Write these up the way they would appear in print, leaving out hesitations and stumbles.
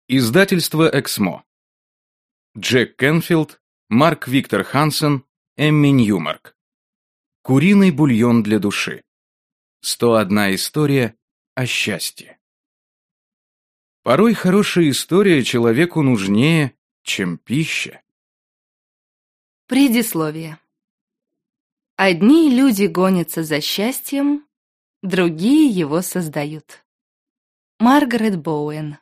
Издательство «Эксмо». Джек Кенфилд, Марк Виктор Хансен, Эмми Ньюмарк. Куриный бульон для души. 101 история о счастье. Порой хорошая история человеку нужнее, чем пища. Предисловие. Одни люди гонятся за счастьем, другие его создают. Маргарет Боуэн.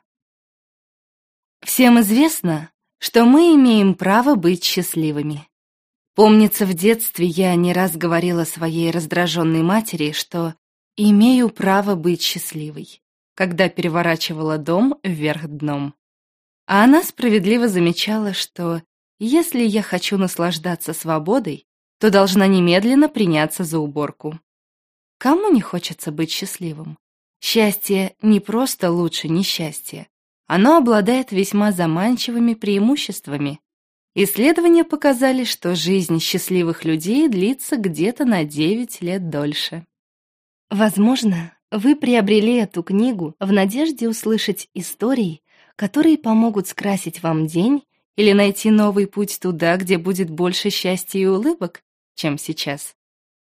Всем известно, что мы имеем право быть счастливыми. Помнится, в детстве я не раз говорила своей раздраженной матери, что имею право быть счастливой, когда переворачивала дом вверх дном. А она справедливо замечала, что если я хочу наслаждаться свободой, то должна немедленно приняться за уборку. Кому не хочется быть счастливым? Счастье не просто лучше несчастья. Оно обладает весьма заманчивыми преимуществами. Исследования показали, что жизнь счастливых людей длится где-то на 9 лет дольше. Возможно, вы приобрели эту книгу в надежде услышать истории, которые помогут скрасить вам день или найти новый путь туда, где будет больше счастья и улыбок, чем сейчас.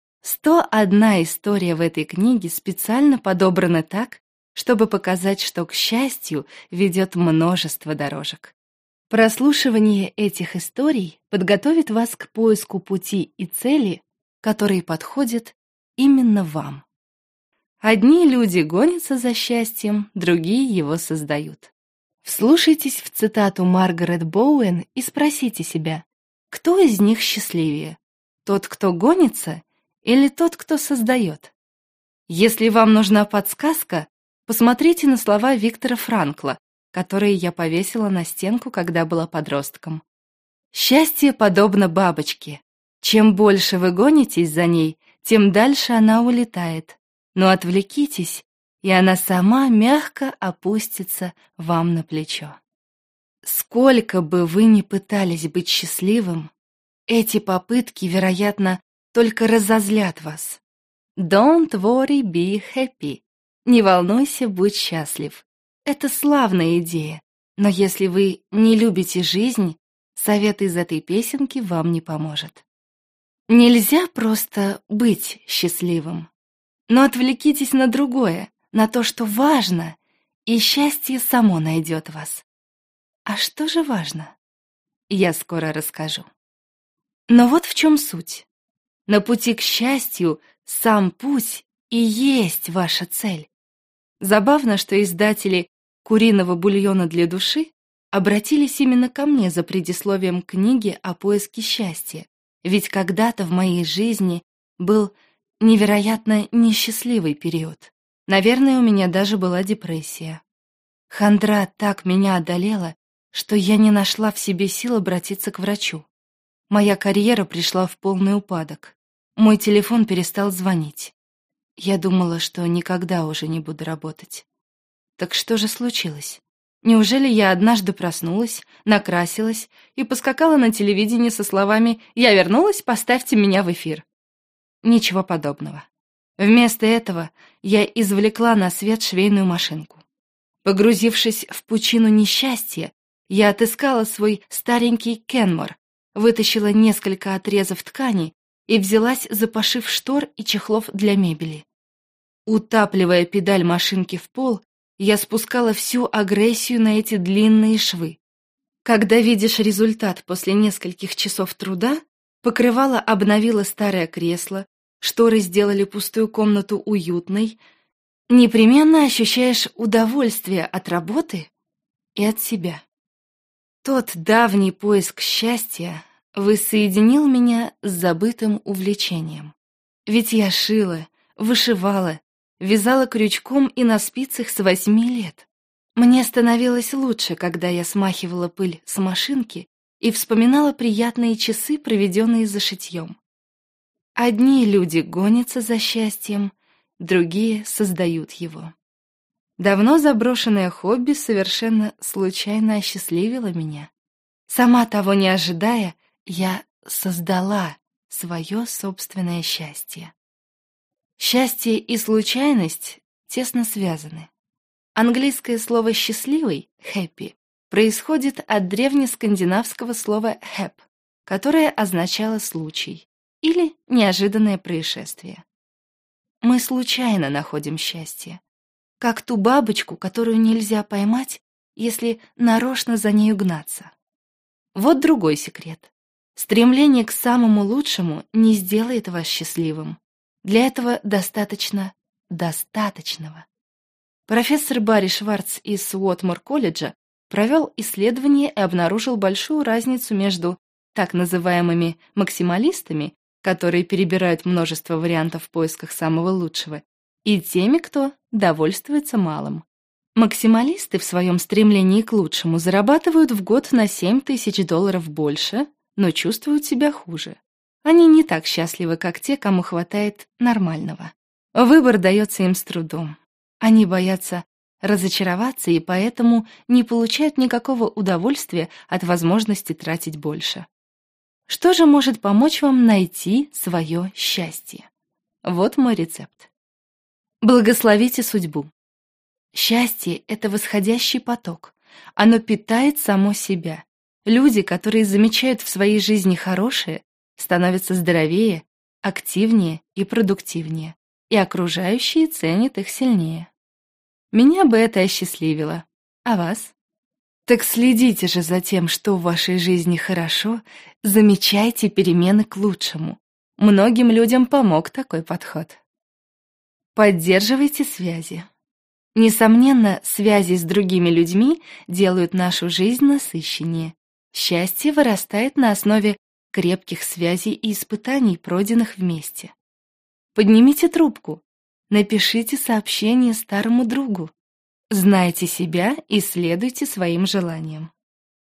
101 история в этой книге специально подобрана так, чтобы показать, что к счастью ведет множество дорожек. Прослушивание этих историй подготовит вас к поиску пути и цели, которые подходят именно вам. Одни люди гонятся за счастьем, другие его создают. Вслушайтесь в цитату Маргарет Боуэн и спросите себя, кто из них счастливее? Тот, кто гонится, или тот, кто создает? Если вам нужна подсказка, посмотрите на слова Виктора Франкла, которые я повесила на стенку, когда была подростком. Счастье подобно бабочке. Чем больше вы гонитесь за ней, тем дальше она улетает. Но отвлекитесь, и она сама мягко опустится вам на плечо. Сколько бы вы ни пытались быть счастливым, эти попытки, вероятно, только разозлят вас. Don't worry, be happy. Не волнуйся, будь счастлив. Это славная идея, но если вы не любите жизнь, совет из этой песенки вам не поможет. Нельзя просто быть счастливым, но отвлекитесь на другое, на то, что важно, и счастье само найдет вас. А что же важно? Я скоро расскажу. Но вот в чем суть. На пути к счастью сам путь и есть ваша цель. Забавно, что издатели «Куриного бульона для души» обратились именно ко мне за предисловием книги о поиске счастья, ведь когда-то в моей жизни был невероятно несчастливый период. Наверное, у меня даже была депрессия. Хандра так меня одолела, что я не нашла в себе сил обратиться к врачу. Моя карьера пришла в полный упадок. Мой телефон перестал звонить. Я думала, что никогда уже не буду работать. Так что же случилось? Неужели я однажды проснулась, накрасилась и поскакала на телевидении со словами «Я вернулась, поставьте меня в эфир»? Ничего подобного. Вместо этого я извлекла на свет швейную машинку. Погрузившись в пучину несчастья, я отыскала свой старенький Кенмор, вытащила несколько отрезов ткани и взялась за пошив штор и чехлов для мебели. Утапливая педаль машинки в пол, я спускала всю агрессию на эти длинные швы. Когда видишь результат после нескольких часов труда, покрывало обновило старое кресло, шторы сделали пустую комнату уютной, непременно ощущаешь удовольствие от работы и от себя. Тот давний поиск счастья воссоединил меня с забытым увлечением. Ведь я шила, вышивала, вязала крючком и на спицах с 8 лет. Мне становилось лучше, когда я смахивала пыль с машинки и вспоминала приятные часы, проведенные за шитьем. Одни люди гонятся за счастьем, другие создают его. Давно заброшенное хобби совершенно случайно осчастливило меня. Сама того не ожидая, я создала свое собственное счастье. Счастье и случайность тесно связаны. Английское слово «счастливый» — happy происходит от древнескандинавского слова «хэп», которое означало «случай» или «неожиданное происшествие». Мы случайно находим счастье, как ту бабочку, которую нельзя поймать, если нарочно за нею гнаться. Вот другой секрет. Стремление к самому лучшему не сделает вас счастливым. Для этого достаточно достаточного. Профессор Барри Шварц из Уотмор-колледжа провел исследование и обнаружил большую разницу между так называемыми максималистами, которые перебирают множество вариантов в поисках самого лучшего, и теми, кто довольствуется малым. Максималисты в своем стремлении к лучшему зарабатывают в год на $7000 больше, но чувствуют себя хуже. Они не так счастливы, как те, кому хватает нормального. Выбор дается им с трудом. Они боятся разочароваться и поэтому не получают никакого удовольствия от возможности тратить больше. Что же может помочь вам найти свое счастье? Вот мой рецепт. Благословите судьбу. Счастье — это восходящий поток. Оно питает само себя. Люди, которые замечают в своей жизни хорошее, становятся здоровее, активнее и продуктивнее, и окружающие ценят их сильнее. Меня бы это осчастливило. А вас? Так следите же за тем, что в вашей жизни хорошо, замечайте перемены к лучшему. Многим людям помог такой подход. Поддерживайте связи. Несомненно, связи с другими людьми делают нашу жизнь насыщеннее. Счастье вырастает на основе крепких связей и испытаний, пройденных вместе. Поднимите трубку, напишите сообщение старому другу. Знайте себя и следуйте своим желаниям.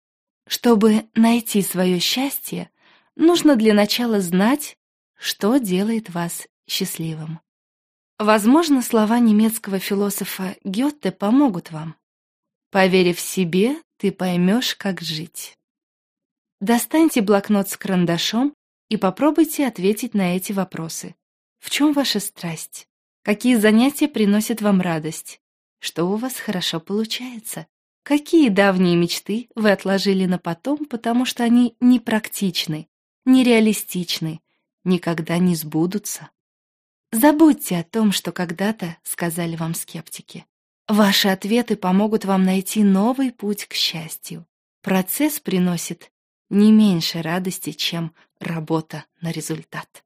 Чтобы найти свое счастье, нужно для начала знать, что делает вас счастливым. Возможно, слова немецкого философа Гёте помогут вам. Поверив в себе, ты поймешь, как жить. Достаньте блокнот с карандашом и попробуйте ответить на эти вопросы. В чем ваша страсть? Какие занятия приносят вам радость? Что у вас хорошо получается? Какие давние мечты вы отложили на потом, потому что они непрактичны, нереалистичны, никогда не сбудутся? Забудьте о том, что когда-то сказали вам скептики. Ваши ответы помогут вам найти новый путь к счастью. Процесс приносит не меньше радости, чем работа на результат.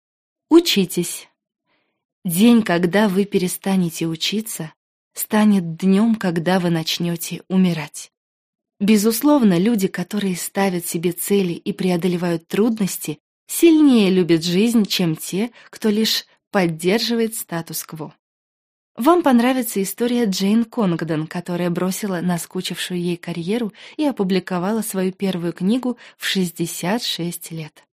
Учитесь. День, когда вы перестанете учиться, станет днем, когда вы начнете умирать. Безусловно, люди, которые ставят себе цели и преодолевают трудности, сильнее любят жизнь, чем те, кто лишь поддерживает статус-кво. Вам понравится история Джейн Конгдон, которая бросила наскучившую ей карьеру и опубликовала свою первую книгу в 66 лет.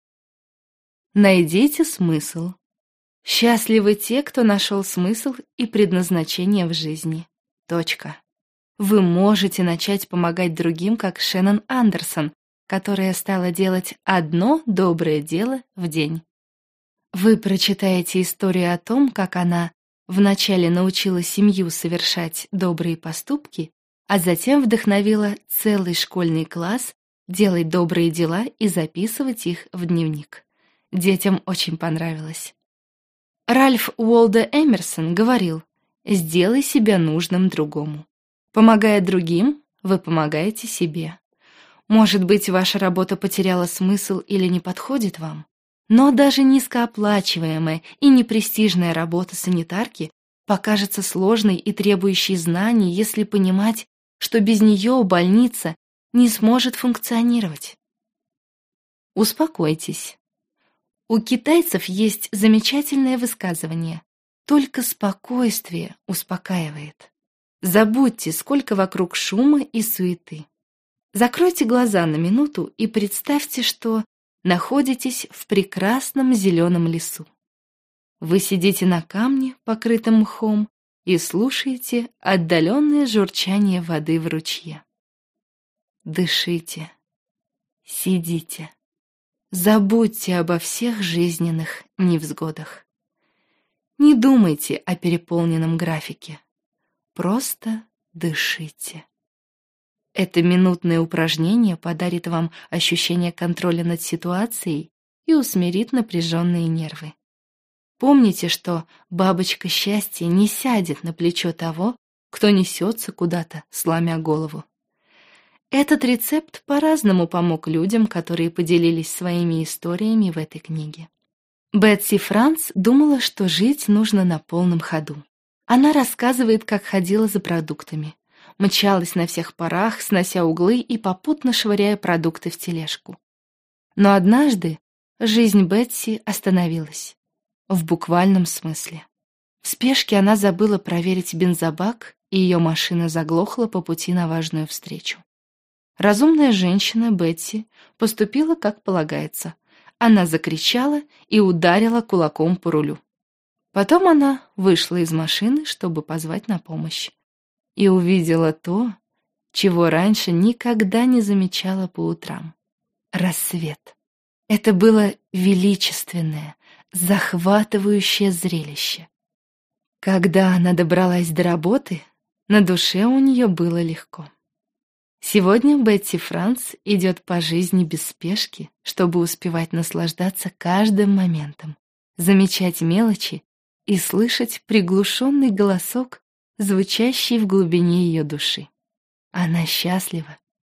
Найдите смысл. Счастливы те, кто нашел смысл и предназначение в жизни. Точка. Вы можете начать помогать другим, как Шеннон Андерсон, которая стала делать одно доброе дело в день. Вы прочитаете историю о том, как она вначале научила семью совершать добрые поступки, а затем вдохновила целый школьный класс делать добрые дела и записывать их в дневник. Детям очень понравилось. Ральф Уолдо Эмерсон говорил: «Сделай себя нужным другому». Помогая другим, вы помогаете себе. Может быть, ваша работа потеряла смысл или не подходит вам? Но даже низкооплачиваемая и непрестижная работа санитарки покажется сложной и требующей знаний, если понимать, что без нее больница не сможет функционировать. Успокойтесь. У китайцев есть замечательное высказывание: «Только спокойствие успокаивает». Забудьте, сколько вокруг шума и суеты. Закройте глаза на минуту и представьте, что находитесь в прекрасном зеленом лесу. Вы сидите на камне, покрытом мхом, и слушаете отдаленное журчание воды в ручье. Дышите, сидите, забудьте обо всех жизненных невзгодах. Не думайте о переполненном графике, просто дышите. Это минутное упражнение подарит вам ощущение контроля над ситуацией и усмирит напряженные нервы. Помните, что бабочка счастья не сядет на плечо того, кто несется куда-то, сломя голову. Этот рецепт по-разному помог людям, которые поделились своими историями в этой книге. Бетси Франц думала, что жить нужно на полном ходу. Она рассказывает, как ходила за продуктами, мчалась на всех парах, снося углы и попутно швыряя продукты в тележку. Но однажды жизнь Бетси остановилась. В буквальном смысле. В спешке она забыла проверить бензобак, и ее машина заглохла по пути на важную встречу. Разумная женщина Бетси поступила как полагается. Она закричала и ударила кулаком по рулю. Потом она вышла из машины, чтобы позвать на помощь, и увидела то, чего раньше никогда не замечала по утрам. Рассвет. Это было величественное, захватывающее зрелище. Когда она добралась до работы, на душе у нее было легко. Сегодня Бетси Франц идет по жизни без спешки, чтобы успевать наслаждаться каждым моментом, замечать мелочи и слышать приглушенный голосок, звучащий в глубине ее души. Она счастлива.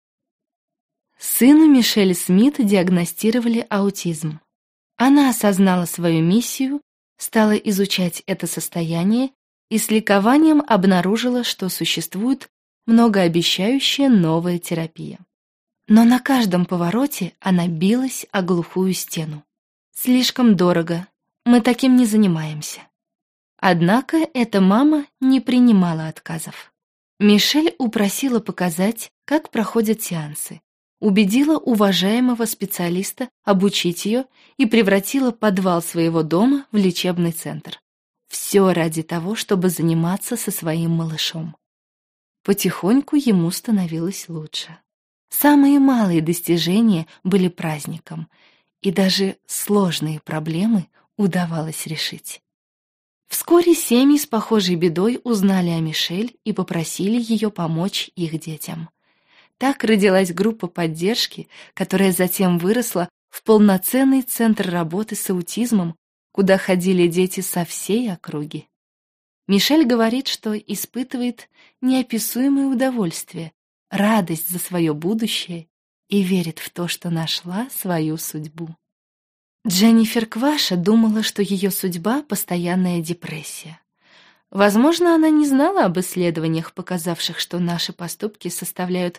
Сыну Мишель Смит диагностировали аутизм. Она осознала свою миссию, стала изучать это состояние и с ликованием обнаружила, что существует многообещающая новая терапия. Но на каждом повороте она билась о глухую стену. Слишком дорого, мы таким не занимаемся. Однако эта мама не принимала отказов. Мишель упросила показать, как проходят сеансы, убедила уважаемого специалиста обучить ее и превратила подвал своего дома в лечебный центр. Все ради того, чтобы заниматься со своим малышом. Потихоньку ему становилось лучше. Самые малые достижения были праздником, и даже сложные проблемы удавалось решить. Вскоре семьи с похожей бедой узнали о Мишель и попросили ее помочь их детям. Так родилась группа поддержки, которая затем выросла в полноценный центр работы с аутизмом, куда ходили дети со всей округи. Мишель говорит, что испытывает неописуемое удовольствие, радость за свое будущее и верит в то, что нашла свою судьбу. Дженнифер Кваша думала, что ее судьба — постоянная депрессия. Возможно, она не знала об исследованиях, показавших, что наши поступки составляют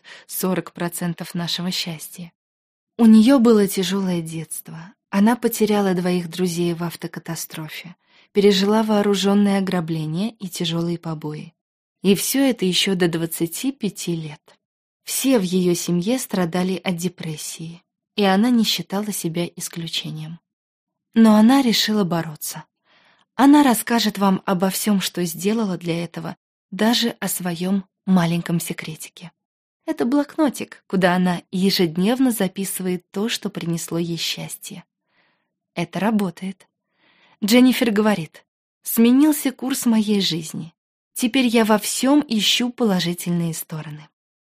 40% нашего счастья. У нее было тяжелое детство. Она потеряла 2 друзей в автокатастрофе, пережила вооруженное ограбление и тяжелые побои. И все это еще до 25 лет. Все в ее семье страдали от депрессии, и она не считала себя исключением. Но она решила бороться. Она расскажет вам обо всем, что сделала для этого, даже о своем маленьком секретике. Это блокнотик, куда она ежедневно записывает то, что принесло ей счастье. Это работает. Дженнифер говорит: «Сменился курс моей жизни. Теперь я во всем ищу положительные стороны».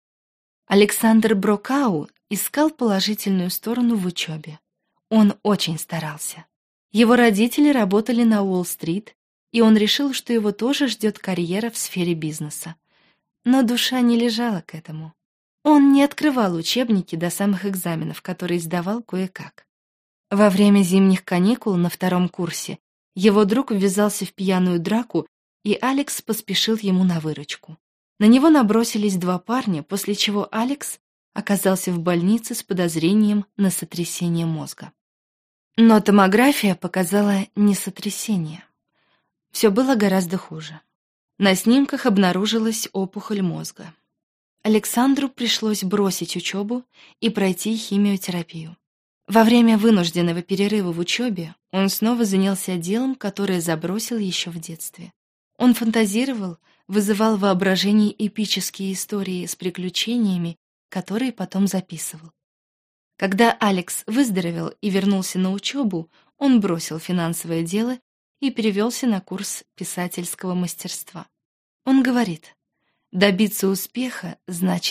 Александр Брокау искал положительную сторону в учебе. Он очень старался. Его родители работали на Уолл-стрит, и он решил, что его тоже ждет карьера в сфере бизнеса. Но душа не лежала к этому. Он не открывал учебники до самых экзаменов, которые сдавал кое-как. Во время зимних каникул на 2 курсе его друг ввязался в пьяную драку, и Алекс поспешил ему на выручку. На него набросились 2 парня, после чего Алекс оказался в больнице с подозрением на сотрясение мозга. Но томография показала не сотрясение. Все было гораздо хуже. На снимках обнаружилась опухоль мозга. Александру пришлось бросить учебу и пройти химиотерапию. Во время вынужденного перерыва в учебе он снова занялся делом, которое забросил еще в детстве. Он фантазировал, вызывал в воображении эпические истории с приключениями, которые потом записывал. Когда Алекс выздоровел и вернулся на учебу, он бросил финансовое дело и перевелся на курс писательского мастерства. Он говорит: «Добиться успеха значит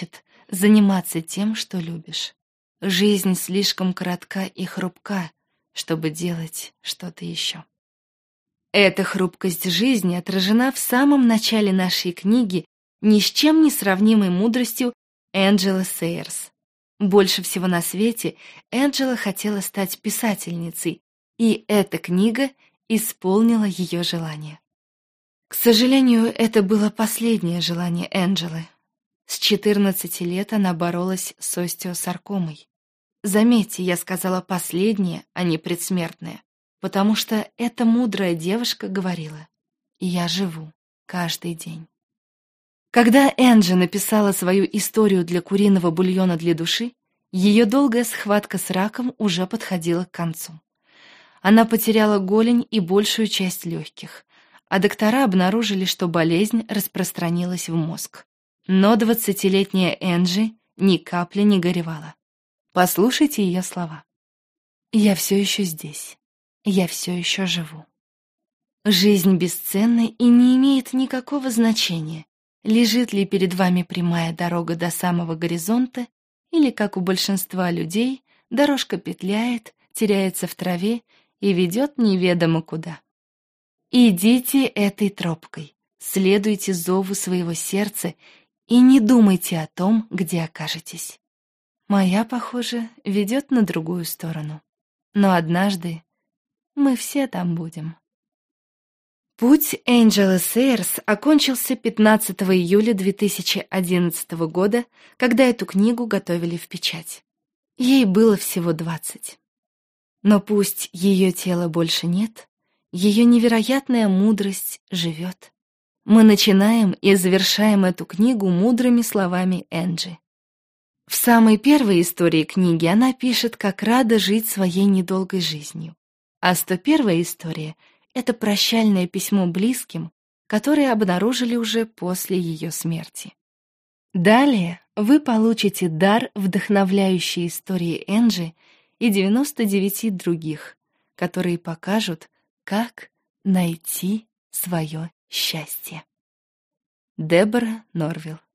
заниматься тем, что любишь. Жизнь слишком коротка и хрупка, чтобы делать что-то еще. Эта хрупкость жизни отражена в самом начале нашей книги ни с чем не сравнимой мудростью Энджелы Сейерс. Больше всего на свете Энджела хотела стать писательницей, и эта книга исполнила ее желание. К сожалению, это было последнее желание Энджелы. С 14 лет она боролась с остеосаркомой. Заметьте, я сказала последнее, а не предсмертное, потому что эта мудрая девушка говорила: «Я живу каждый день». Когда Энджи написала свою историю для куриного бульона для души, ее долгая схватка с раком уже подходила к концу. Она потеряла голень и большую часть легких, а доктора обнаружили, что болезнь распространилась в мозг. Но 20-летняя Энджи ни капли не горевала. Послушайте ее слова. «Я все еще здесь. Я все еще живу. Жизнь бесценна и не имеет никакого значения, лежит ли перед вами прямая дорога до самого горизонта, или, как у большинства людей, дорожка петляет, теряется в траве и ведет неведомо куда. Идите этой тропкой, следуйте зову своего сердца и не думайте о том, где окажетесь. Моя, похоже, ведет на другую сторону. Но однажды мы все там будем». Путь Энджелы Сейерс окончился 15 июля 2011 года, когда эту книгу готовили в печать. Ей было всего 20. Но пусть ее тела больше нет, ее невероятная мудрость живет. Мы начинаем и завершаем эту книгу мудрыми словами Энджи. В самой первой истории книги она пишет, как рада жить своей недолгой жизнью. А 101-я история — это прощальное письмо близким, которые обнаружили уже после ее смерти. Далее вы получите дар вдохновляющей истории Энджи и 99 других, которые покажут, как найти свое счастье. Дебора Норвилл.